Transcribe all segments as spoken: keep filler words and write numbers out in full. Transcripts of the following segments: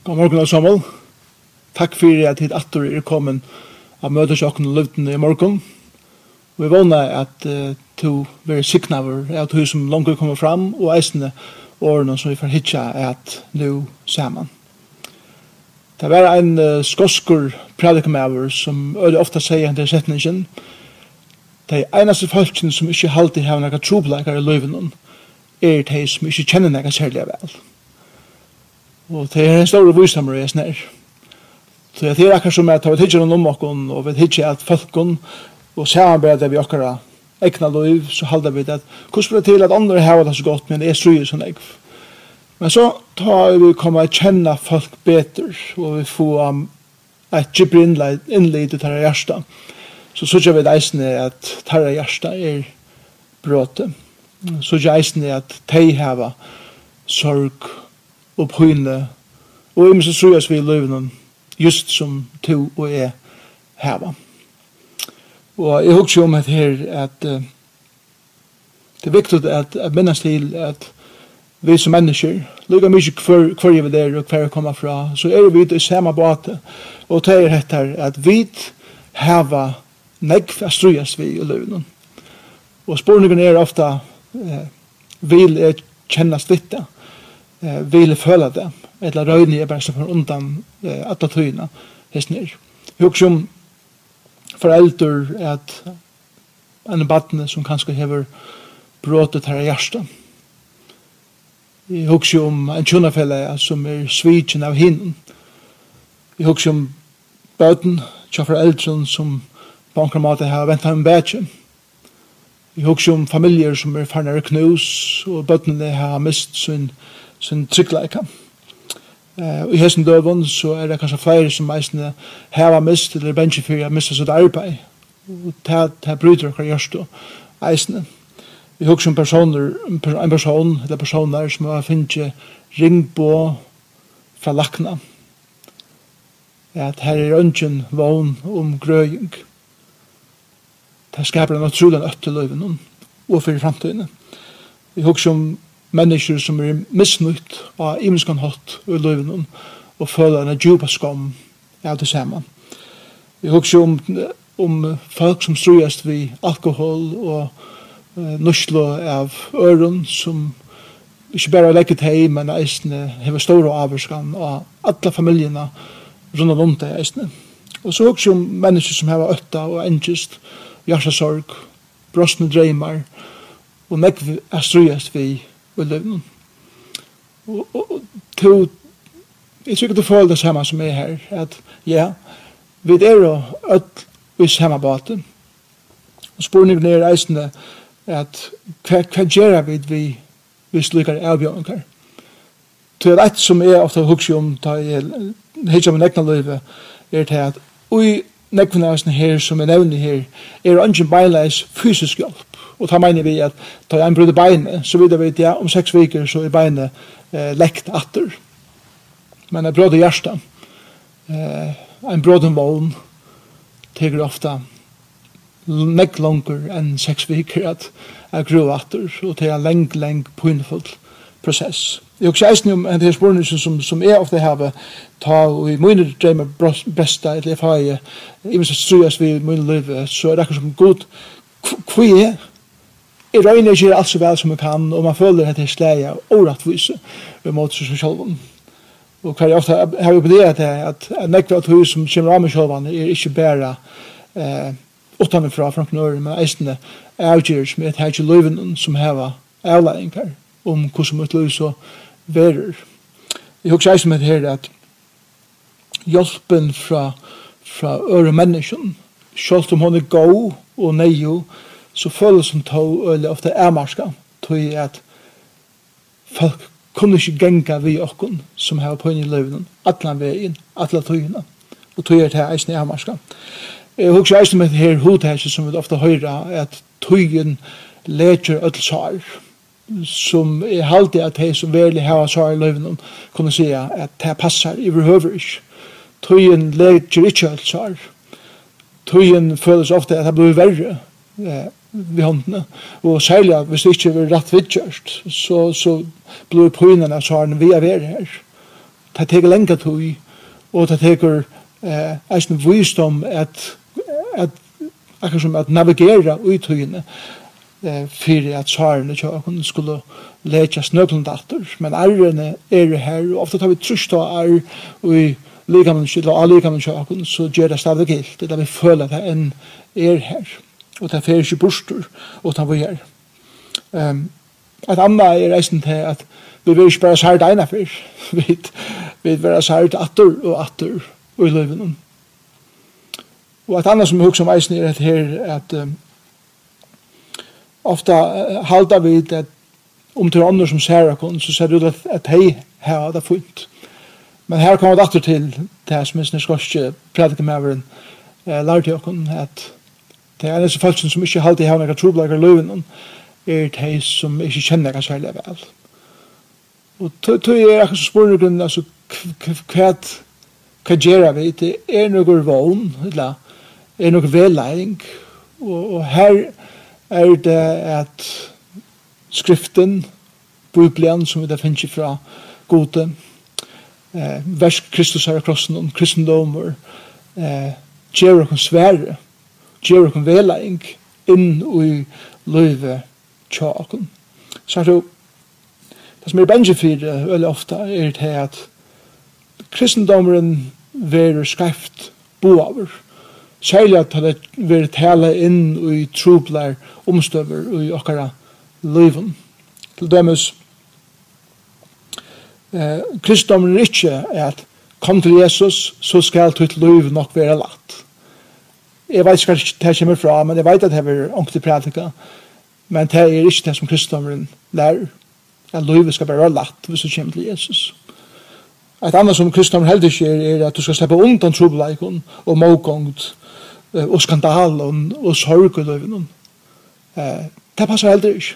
God morgen Samuel. Takk for at hit atter er kommet av møtes og løvden i morgen. Vi vågner at uh, to være siknaver at hun som langt kommer fram og eisende årene som vi får hitja at nå sammen. Det var en uh, skoskur predikamaver som øde ofte sier han til setningen. De eneste folkene som ikke alltid har noen trobleikere i løven er de som ikke kjenner noen særlig vel. Og det er en stor vysammer i snær. Så det er akkurat som at vi hitjer om okken, og vi hitjer at folkene, og samarbeider vi okkara egna liv, så halder vi det at hvordan det til at andre har det så godt, men det er strøy som jeg. Men så tar vi komme å kjenne folk bedre, og vi får um, et kjipper innleid til tarra hjärsta. Så sørger vi eisene at tarra hjärsta er bråte. Så sørger eisene at de har sorg og pøyne, og vi må strøyes vi i livet just som to og jeg har. Og jeg husker om at her at uh, det er viktig at, at minnes til at vi som mennesker, lukka mye hver, hver jeg vil der og hver jeg kommer fra, så er vi i samme båte. Og det er etter at vi har negv å strøyes vi i livet. Og spørningen er ofte uh, vil jeg kjennes litt det, uh, vil jeg føle det, eller røyne er bare som for undan uh, alle tøyene hesner. Jeg husker om foreldre at en badne som kanskje hever bråtet her i hjertet. Jeg husker om en kjønnafelle som er svitjen av hinnen. Jeg husker om bøten til foreldre som på en måte har ventet en bedre. Jeg husker om familier som er farnere knus og bøtene har mist sin, sin tryggleika. Uh, I hessen døven så er det kanskje flere som meisene har mist eller bensje for å miste sitt arbeid. Og det bryter dere gjørst og eisene. Vi husker om personer, en person eller personer som har finnet ringbå fra lakna. At her er ønsken vogn om grøying. Det skaper en utrolig øtteløyven og for fremtiden. Vi husker om mennesker som er misnøyt av imenskan hatt i løyven og føler en djupa skam av det samme. Vi husker om, om folk som strøyes ved alkohol og uh, nuslo av øren som ikke bare legger til men eisene har store avvarskan av alle familiene rundt om det eisene. Og så husker om mennesker som har øtta og engest, hjertesorg, brostne dreymar og nekv er strøyes ved i livet. Og, og, og to, jeg tror ikke du føler det samme som er her, at ja, vi er jo ødt i samme båten. Og spørningen er reisende at hva, hva gjør vi vi vi slukker avgjørende? Til et som er ofte husker om da jeg hittar min egna livet er til at ui nekvene her som jeg nevner her er ungen beinleis fysisk hjelp. Og da mener vi at da jeg brød beinet, så videre vi at ja, om seks veker så er beinet eh, lekt atter. Men jeg brød hjertet, eh, en brød en vogn, teger ofte nekk langer enn seks veker at jeg grød atter, og det er en leng, leng, pynfull prosess. Jeg har også eisen om en spørsmål som, som er ofte har ta og i mine drømmer besta, eller jeg har jeg, i minst strøyes vi i mine liv, så er det akkurat som god, hva er Jeg røyner ikke alt så vel som jeg kan, og man føler at det er slæg og rettvise ved måte seg selv. Og hva jeg ofte har jo på det at nekve at hun som kommer av med selv er ikke bare eh, åttende fra Frank-Nøren, men eisende avgjør som er ikke løyven som har avlæringer om hvordan mitt liv så verer. Jeg husker eisende med her at hjelpen fra, fra øre mennesken, selv om hun er god og nøye, så føles som tog øyelig ofte er marska, tog at folk kunne ikke genga vi okkon som har på inn i løyven, atlan veien, atlan tøyene, og tog er til eisen er marska. Jeg husker eisen med her hodhese som vi ofte høyra, at tøyen leker ødelsar, som er halvdig at de som virkelig har svar i løyven kunne si at det passar i behøver ikke. Tøyen leker ikke ødelsar. Tøyen føles ofte at det blir verre, eh, vi håndene. Og særlig at hvis det ikke er rett vidtjørst, så, så blir pøynene av svaren vi er ved her. det teker lenga tøy, og det teker eh, eisen visdom at, at akkurat som at navigera utøyene eh, for at svarene tjøkken skulle leke snøplandatter, men ærene er her, og ofte tar vi trusht av ær og ligamen, eller ligamen tjøkken, så gjør det stadig gilt, det er vi føler at det enn er her, og det er ikke bostur, og det er vi her. Um, et annet er eisen til at vi vil ikke bare sært ena fyr, vi vil være sært atter og atter og i løyven. Og et annet som jeg husker om eisen er at her, at um, ofta uh, halda vi at om til andre som ser akon, så ser det ut at, at hei har det funnet. Men her kommer det atter til det som er sniskosje predikemæveren uh, lærte akon, at det er eneste folk som ikke alltid har noen troblager i løyven, er de som ikke kjenner hva særlig vel. Og tog er akkurat spørsmålet, altså, hva hva gjør vi? Det er noe vogn, eller er noe vellæring, og, og her er det at skriften, Bibelen, som vi da finner fra gode, eh, vers Kristus her av krossen, om kristendommer, eh, gjør oss svære, gjør oss vellæring inn i løyve tjåken. Så er det, det som er bensje for veldig ofte, er det at kristendommeren verer skreft boaver. Særlig at det verer tale inn i troblar omstøver og i okkara liven. Til dømes, eh, kristendommeren er ikke at kom til Jesus, så skal ditt liv nok være latt. Jeg vet ikke hva det kommer fra, men jeg vet at det er ångtig prædika. Men det er ikke det som kristendommeren lærer. At livet skal bare være latt hvis du kommer til Jesus. Et annet som kristendommen heldig ikke er at du skal slippe undan trobeleikon og målgångt og skandal og sorg i livet. Det passer heldig ikke.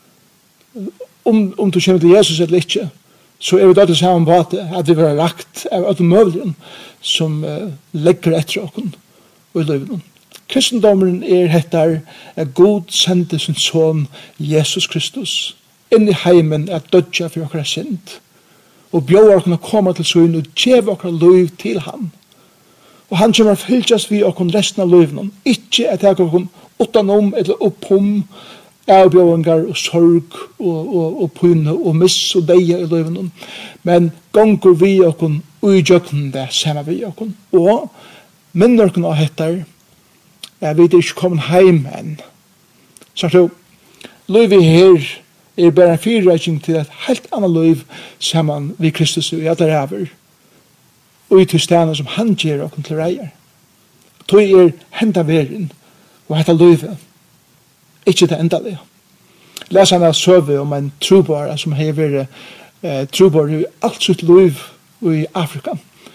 Om, om du kommer til Jesus eller ikke, så er vi da til samme måte at vi vil ha rakt av automøvelen som uh, legger etter okken og i livet. Kristendommen er hettar at God sendte sin son Jesus Kristus inn i heimen at dødja for okkara synd og bjóða okkur að koma til søgn og geva okkara liv til han. Og han kommer fylgjast vi okkur resten av livet, ikke at jeg okkur utanom eller oppom avbjóðingar og sorg og, og, og pune og miss og deia i livet, men gongur vi okkur ujøkken det samme vi okkur. Og minner okkur av hettar er vi ikke kommet heim enn. Så så, livet her er bare en fyrreiking til et helt annet liv sammen vi Kristus og alle ræver og i til stedene som han gjør og til reier. Tog er henda verden og hetta livet ikke det endelige. Les han av søve om en trobar som har vært eh, trobar i alt sitt liv i Afrika.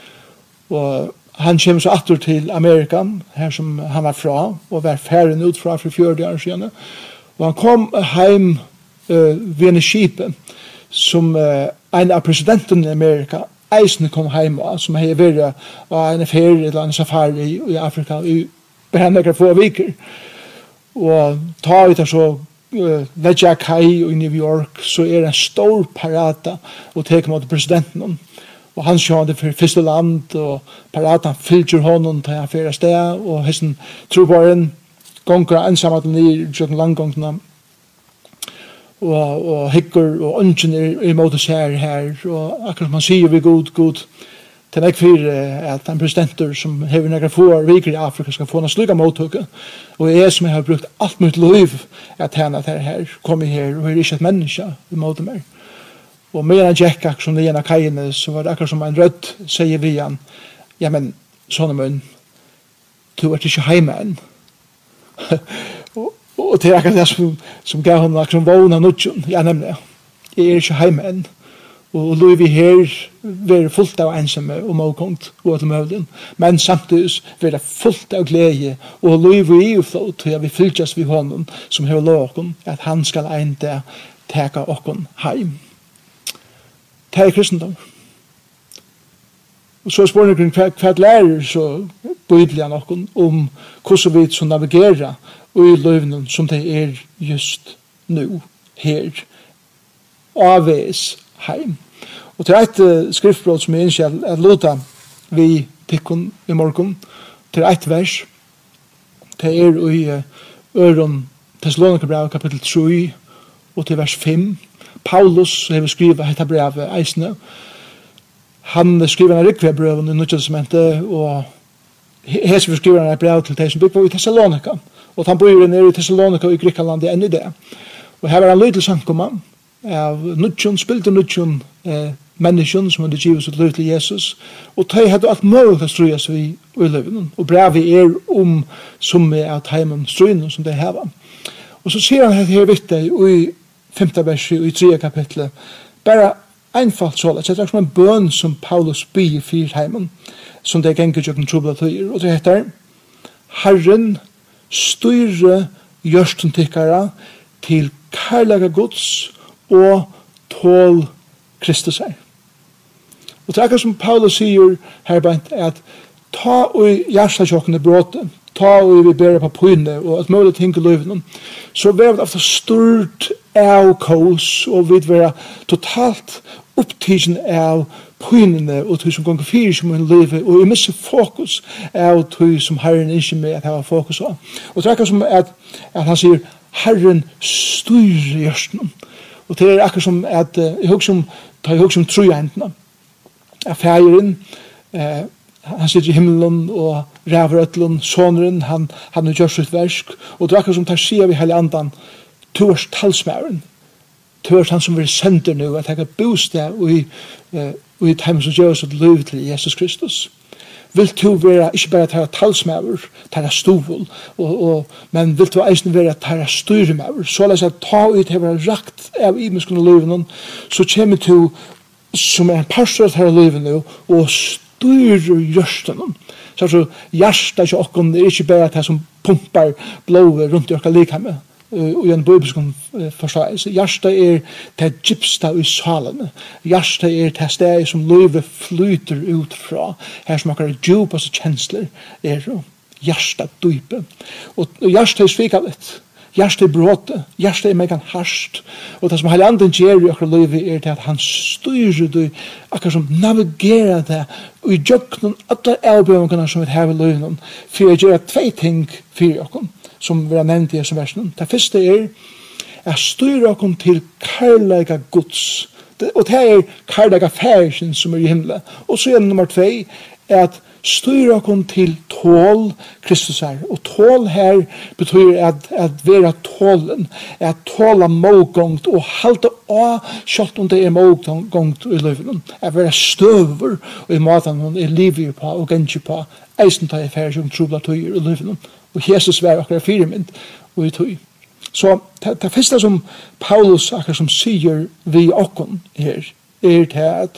Og han kommer så atter til Amerika, her som han var fra, og var ferdig ut fra for fjørde år siden. Og han kom heim uh, ved en skipet, som uh, en av presidenten i Amerika eisene kom heim av, som har vært av en ferie eller en safari i, i Afrika, i behandler få viker. Og ta ut så uh, Vedja Kai i New York, så er det en stor parata og teker mot presidenten. Og han sjå det for første land, og paraten fylgjer honom til han fyrir sted, og hessen trobaren gonger ensamhet ned i langgongene, og, og hyggur og ønsken er i måte ser her, og akkurat man sier vi god, god, til jeg fyrir at en presidenter som hever negra få viker i Afrika skal få en slik måttøkke, og jeg som har brukt alt mitt liv at henne at her kom her, og er ikke et menneske i måte mer. Og med en Jack som det ena kajene, så var det akkurat som en rødt, sier vi han, ja, men, sånne munn, du er ikke heime enn. og, og det er akkurat det som, som gav henne akkurat som vågna nødjon, ja, nemlig, jeg er ikke heime enn. Og lov vi her være fullt av ensamme og målkongt og til møvlen, men samtidig være fullt av glede, og lov vi i flott til at vi fylgjast vi honom, som har lov at han skal ein dag teka okkon heim. Det er kristendom. Og så spør jeg hva, hva lærer så Bibelen noen om hvordan vi så navigerer og i løvnen som det er just nå, her, avveis heim. Og til et uh, skriftbrot som jeg ønsker at låta vi tikkun i morgen, til et vers, det er i uh, Øron Thessalonikerbrev kapittel tre og til vers fem. Paulus har skrivet dette brevet eisne. Han skriver en rikve brev i Nødja Testamentet, og her skriver han et brev til de som bygger i Thessalonika. Og han bor nere i Thessalonika i Grekland enn i det. Og her var han løytel sankoman av Nødjon, spilte Nødjon eh, mennesken som hadde givet sitt liv til Jesus. Og de hadde alt mulig å strøye seg i uløven. Og brevet er om som er av teimen strøyene som de har. Og så sier han her vidt det i femte verset i tredje kapitlet. Bare einfalt så, det er som en bøn som Paulus byr i fyrt heimen, som det ganger til å trobla tøyer. Og det heter, Herren styre gjørsten tikkara til kærlega Guds og tål Kristus her. Og det er akkurat som Paulus sier her bænt, at ta og hjertasjokkene bråte, ta og vi ber på pyne og at mulig ting i løyven, så vi er ofte stort av kos, og vi er totalt opptidsen av pynene og tog som gonger fyrir som en livet, og vi misser fokus av tog som Herren ikke med at ha fokus av. Og det er akkurat som at, at han sier, Herren styrer gjørsten. Og det er akkurat som at, jeg husker om, ta jeg husker om trojentene, av feiren, eh, han sitter i himmelen og ræver øtlen, sonren, han, han har gjort sitt versk, og det er akkurat som tar sier vi hele andan, to års talsmæren, to års han som vil sende nu, at jeg kan bostad i, uh, i teimen som gjør sitt liv til Jesus Kristus. Vil du være, ikke bare ta talsmæver, ta stovul, og, og, men vil du eisen være ta styremæver, så la seg ta ut til å være rakt av imenskene liven, så kommer du, som er en pastor av dette livet nu, og styrer hjørsten. Så altså, hjertet til åkken er ikke bare det som pumpar blået rundt i åkken likhamme, og i en bibelskon forståelse. Hjertet er det gypsta i salene. Hjertet er det sted som livet flyter ut fra. Her som akkurat djupaste kjensler er hjertet dype. Og hjertet er svika litt. Hjertet er bråte. Hjertet er megan harsht. Og det som hele anden gjør i akkurat livet er det at han styrer det, akkurat som navigerer det, og i djøkken alle avbjørnene som vi har i livet, for å gjøre tve ting for oss, som vi har nevnt i disse versene. Det første er at styrer oss til kærlega Guds. Og det er kærlega færsen som er i himmelen. Og så er det nummer tve, er at styrer oss til tål Kristus her. Og tål her betyr at, at være tålen, at tåla målgångt og halte av kjøtt om det er målgångt i livet. At være støver og i maten man er livet på og gensje på. Eisen tar jeg færre som trobla tøyer i livet. Og Jesus var akkurat firemynd og i tøy. Så det, det første som Paulus akkurat som sier vi okken her, er til at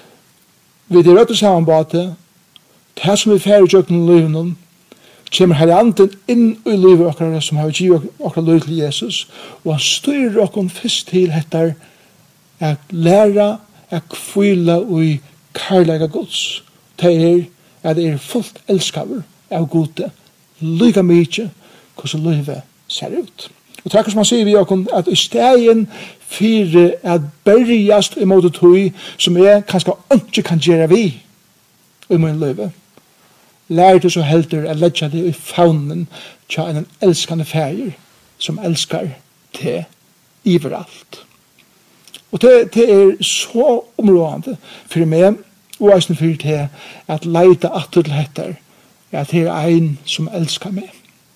vi er rødt sammenbate, det som vi færre tjøkken i livet, kommer her anden inn i livet akkurat som har givet akkurat livet til Jesus, og han styrer okken først til etter at lære at kvile i kærlega Guds. Det er at det er fullt elskaver av gode, lika mykje hvordan livet ser ut. Og det er som han sier vi okkom, at i stegen fyrir at berjast i måte tog som jeg kanskje ikke kan gjøre vi i min livet. Lær det så heldur at letja det i faunen til en elskande feir som elskar det iveralt. Og det, det er så områdende for meg og eisen for det at leita atter til etter at det er en som elskar meg.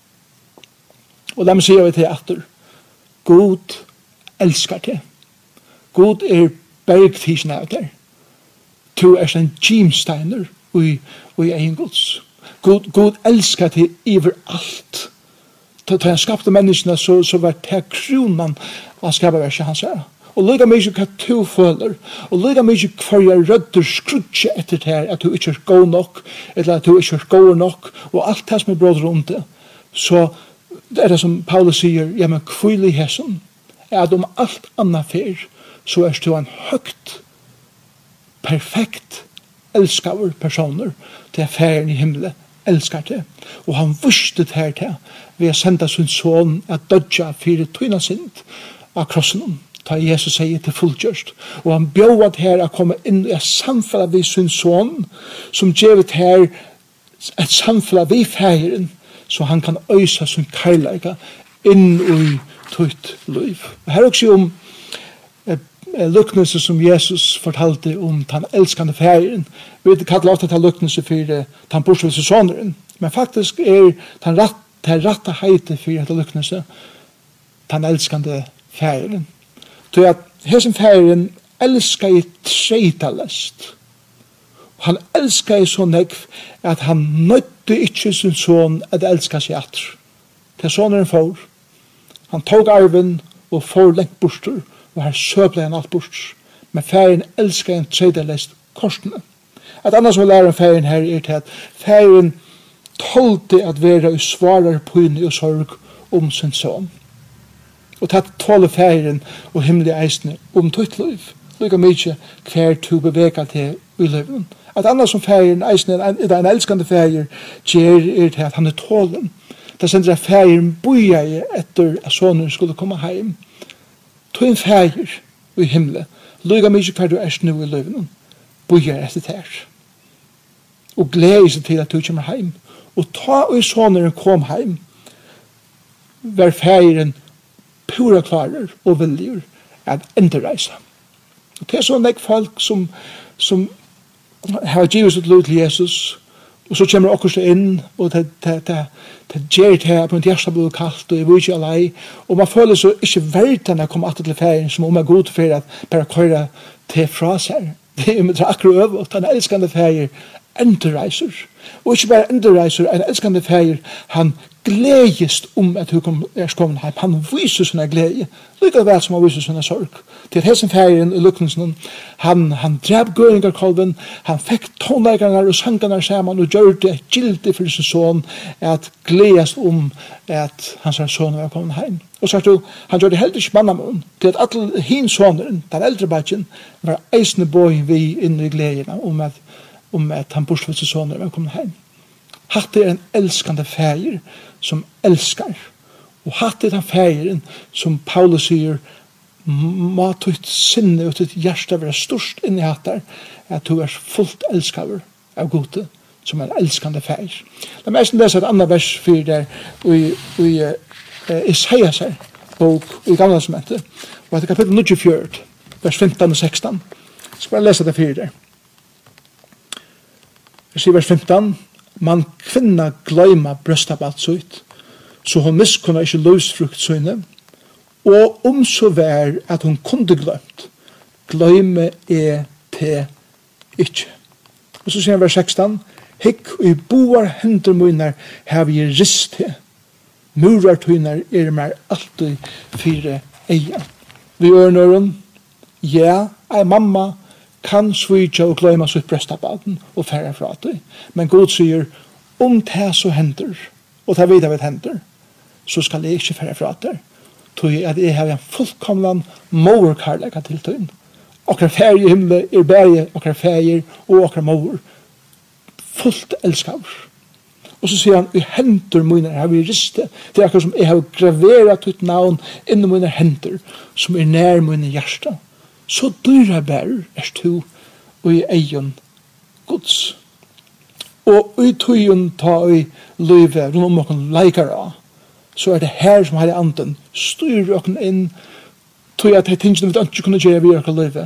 Og la meg si av det atter. God elskar det. God er bergtisen av det. Du er en gymsteiner i, i egen Guds. God, God elskar det iver alt. Da han skapte menneskene, så, så var det kronan av skaperverset hans her. Og lika mykje hva du føler, og lika mykje hva jeg rødder skrutje etter det her, at du ikke er god nok, eller at du ikke er god nok, og alt det som er bråd rundt det, så det er det som Paulus sier, ja, men kvile i hessen, er at om alt annet fer, så er du en høgt, perfekt, elskaver personer til affæren i himmelen, elskar det. Og han visste det her til, ved å sende sin son at dødja fire tøyna sint av krossen. ta Jesus sier til fullgjørst. Og han bjør her å komme inn i et samfunn vi sin son, som gjør her et samfunn vi feiren, så han kan øysa sin kærleika inn i tøyt liv. Og her også om luknelse som Jesus fortalte om den elskende feiren. Vi kallar ofta den luknelse for den bortsvise soneren, men faktisk er den rett, den rette heite for den luknelse den elskende feiren. Så at hesen feiren elskar i treitalest. Han elskar i så nekv at han nødde ikke sin son at elska seg atter. Til soneren får. Han tog arven og får lengt borster, og her søple han alt borster. Men feiren elskar en treitalest korsene. Et annet som lærer om feiren her er til at feiren tålte at være og svarer pyne og sorg om sin son. Og tatt tåle feiren og himmelige eisene om tøyt liv. Lika mykje hver to bevega til i livet. Et annet som feiren eisene er en elskande feir gjer er til at han er tålen. Det sender at feiren boja i etter at sonen skulle komme heim. Tå en feir i himmelen. Lika mykje hver du er nu i livet. Boja etter ter. Og gleder seg til at du kommer heim. Og ta og sonen kom heim. Vær feiren pura klarer og viljer at enderreisa. Og det er sånn ek folk som, som har givet sitt lov til Jesus, og så kommer akkurat inn, og det, det, det, det gjør det her på en hjersta blir kaldt, og jeg vil ikke alai, og man føler så ikke verden å komme atter til ferien, som om jeg er god for at bare køyre til fra seg. Det er akkurat øvelt, han elskende ferien enderreiser. Og ikke bare enderreiser, en elskende feir, han gledest om at hun er kommet hjem. Han viser sånne glede, lika vel som han viser sånne sorg. Til hessen feiren i lukningsen, han, han drev gøringarkolven, han fikk tonleikerne og sangarna sammen, og gjør det gildig for sin son, at gledest om at hans son var kommet hjem. Og så er det, han gjør det helt ikke mannamån, til at alle hin soneren, den eldre badgen, var eisende bøy vi inn i gledene om at om at han bortsvetse soner var kommet hjem. Hatt er en elskande feir som elskar. Og hatt er den feiren som Paulus sier må tøyt sinne og tøyt hjärsta være størst inni hattar at du er fullt elskaver av gode som er elskande feir. La meg lese et annet vers for der i, i uh, Isaias her bok i gamla testamentet og etter kapittel nittiofjørt vers femton og sexton. Jeg skal bare lese det for der. Jeg sier vers femton, man kvinna gløyma brøstabalt sutt, så hun miskunna ikke løsfrukt søyne, og om så vær at hun kunde glømt, gløyme er til ikke. Og så sier han vers sexton, hikk og i boar hender munnar har vi rist til, murar tøynar er mer alltid fire eia. Vi gjør nøren, ja, ei mamma, kan svitja og gløyma sitt brøstabaden og færa fra det. Men Gud sier, om det så hender, og det vet jeg vet hender, så skal jeg ikke færa fra det. Tog at jeg har en fullkomland moverkarlega til tøyen. Okra færi i himmelen er bæri, okra færi og okra mover. Fullt elskavr. Og så sier han, i hender mine har vi riste. Det er akkurat som jeg har graveret ut navn innen mine hender, som er nær mine hjärsta. Så dyra bærer er du og i egen Guds. Og i tøyen ta i løyve rundt om åkken leikar av, så er det her som her i anden styrer åkken inn tøy at jeg tingene vi ikke kunne gjøre vi åkken løyve.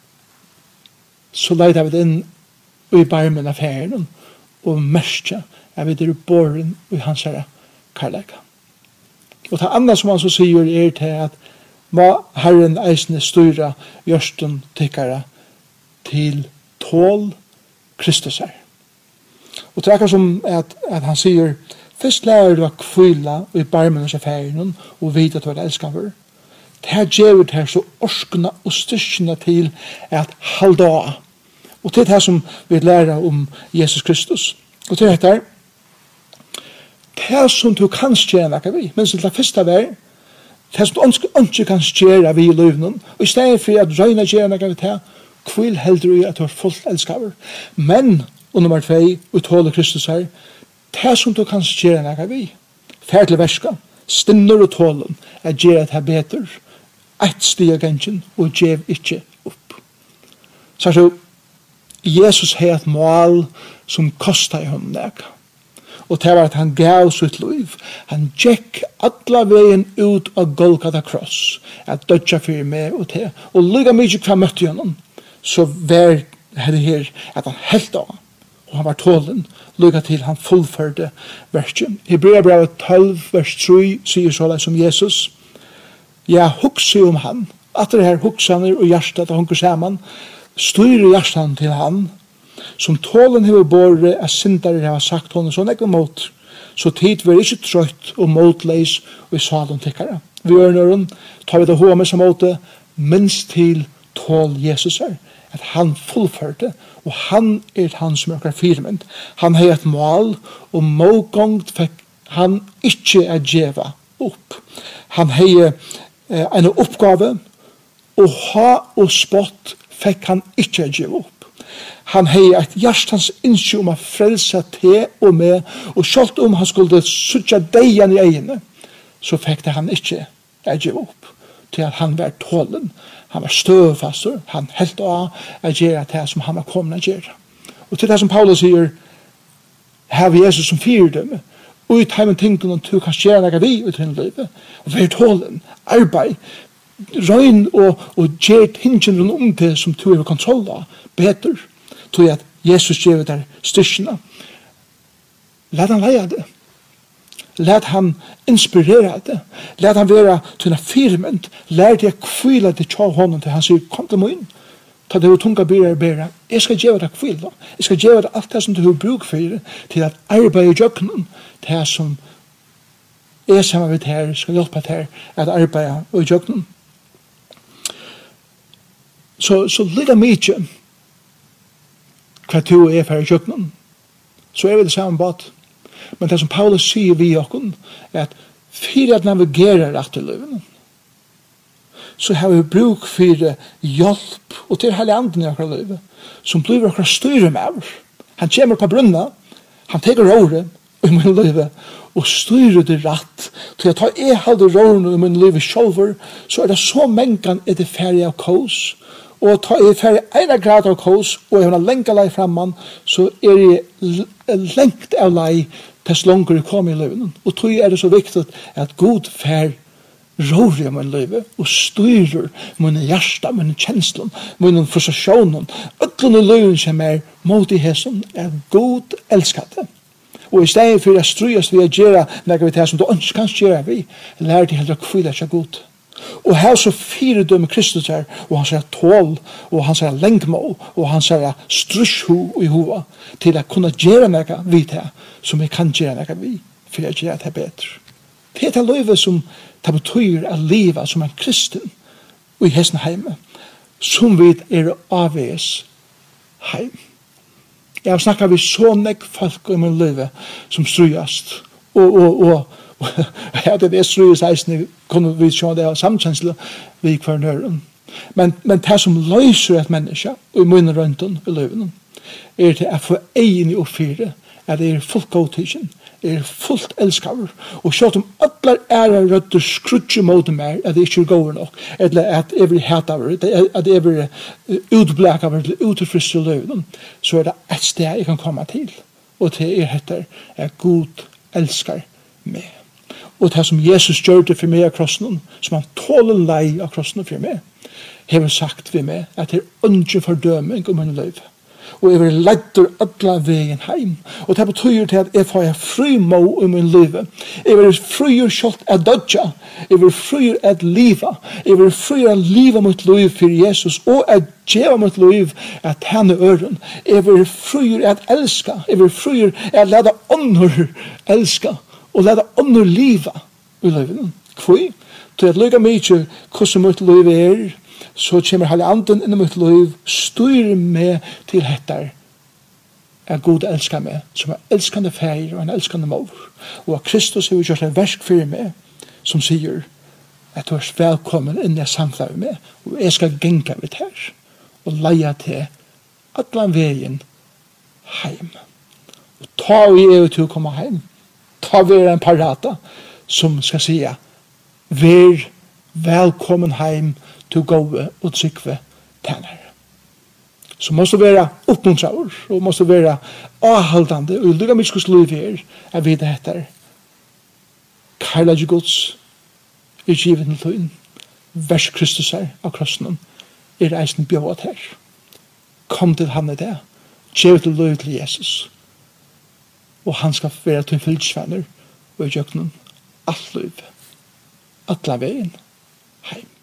Så leiter vi det inn i barmen av ferien og merke at vi er båren i hans herre karlæka. Og det andre som han så sier er til at må Herren eisne styra gjørsten tykkara til tål Kristus her. Og det er akkurat som at, at han sier, først lærer du å kvila i barmen av ferien og vite at du er elskaver. Det her gjør det her så orskene og styrkene til at halda av. Og det er det som vi lærer om Jesus Kristus. Og det er dette det som du kan skjere noe vi, men til det første vær, det som du ikke kan skjere vi i løvnen, og i stedet for at røyne skjere noe vi til, kvil heldur i at du er fullt elskaver. Men, og nummer tvei, uttåle Kristus her, det som du kan skjere noe vi, fær til verska, stinner og tålen, er gjere det her beter, ett stig av gengen og gjev ikke opp. Så så Jesus har et mål som kostar i honom nega. Og det var at han gav sitt liv. Han gikk alla veien ut av Golgata kross, at dødja fyrir meg og det. Og lika mykje hva møtte honom, så var det her at han helt av, og han var tålen, lika til han fullførte verset. Hebreabrevet tolv, vers tre, sier såleis som Jesus. Jeg hugser om han, at det her hugsaner og hjertet, og hunker saman, styrer hjertet til han, som tålen hever båre er syndare har sagt honom sånn ikke mot, så tid var ikke trøtt og motleis og i salen tikkere. Vi gjør nøren, tar vi det hva med som måte, minst til tål Jesus er, at han fullførte, og han er han som er firment. Han har et mål, og målgångt fikk han ikke er djeva opp. Han har eh, en oppgave, og ha og spott fikk han ikke djeva opp. Han hei et hjertans innskje om å frelsa te og med, og selv om han skulle sutja deian i egene, så fikk det han ikke egge opp, til at han var tålen. Han var støvfastor, han helt av å gjøre det som han var kommet å gjøre. Og til det som Paulus sier, her var Jesus som fyrdømme, og i teimen tingene du kan gjøre noe vi ut i livet, og være tålen, arbeid, røyn og, og gjør tingene rundt om det som du har kontroll av, bedre, tror at Jesus gjør der styrkene. Lad han leie det. Lad han inspirere det. Lad han være til en firment. Lær det kvile det tja hånden til han sier, kom til min. Ta det og tunga byrre bære. Jeg skal gjøre det kvile. Jeg skal gjøre det alt det som du har bruk for til at arbeide i jøkkenen. Det som er sammen med her skal hjelpe til at arbeide i jøkkenen. Så, så litt av mye hva du er for i kjøkkenen, så er vi det samme båt. Men det som Paulus sier vi okken, er at for at navigere rett i livet, så har vi bruk for hjelp, og til hele anden i akkurat livet, som blir akkurat styrer med oss. Han kommer på brunna, han teker råret i min livet, og styrer det rett. Til at jeg hadde råret i min livet selv, så er det så mengen er det ferie av kos, og ta i ferie ena grad av kos, og jeg har lengt lei framman, så er jeg lengt av lei tess langer jeg kom i livet. Og tog er det så viktig at god fer rårer min livet, og styrer mine hjärsta, mine kjenslen, mine frustrasjonen, øtlende livet som er mot i hessen, er god elskate. Og i stedet for å strøyes vi å gjøre noe vi til som du ønsker kan gjøre vi, lærer de heller kvile seg godt. Og her så fire dømme Kristus her, og han sier tål, og han sier lengmål, og han sier strusho i hova, til å kunne gjøre noe vi til, som vi kan gjøre noe vi, for å gjøre det bedre. Det er det livet som det betyr å leve som en kristen, og i hesten heime, som vi er avveis heim. Jeg har snakket vi så nek folk i min livet som strøyast, og, og, og, ja, det er strøyest eisene, kunne vi se det av samkjensle vi hver nøren. Men, men det som løser et menneske, og i munnen rundt i livet, er til å få egen i oppfyre, at det er fullt godtidsen, er fullt elskaver, og selv om alle ære røtter skrutje mot meg, at det ikke er gående nok, eller at jeg vil hete av det, at jeg vil utblek av det, utfrist i livet, så er det et sted jeg kan komme til, og til er heter, at Gud elskar meg. Og det som Jesus gjør det for meg av krossen, som han tåler lei av krossen for meg, har sagt for meg at det er ønske fordøming om min liv. Og jeg vil lette alle veien heim. Og det betyr til at jeg får fri må i min liv. Jeg vil fri kjølt at dødja. Jeg vil fri at liva. Jeg vil fri at liva mitt liv for Jesus. Og at gjøre mitt liv at henne øren. Jeg vil fri at elska. Jeg vil fri at lede ånder elska. Og lede ånder liva i livet. Hvor? Til at lykke mye hvordan mitt liv er, så kommer hele anden inn i mitt liv, styrer meg til hettar, er god elskar meg, som er elskande feir og en elskande mor. Og at Kristus har gjort en versk for meg, som sier at du er velkommen inn i samfunnet med meg, og jeg skal genka mitt her, og leia til atlan veien heim. Og ta vi er til å komme heim, ta vi en parata, som skal sige, vær velkommen heim til gode og trykve tænare. Så måste være oppmuntraver, og måste være avhaldande, og lykka myskos liv her, er vi det etter. Kærlage Guds, er givet til tøyen, vers Kristus er av krossen, er eisen bjøvat her. Kom til han i det, gjev til liv til Jesus, og han skal være til fyldsvenner, og i jøkkenen, alt liv, atla veien, heim.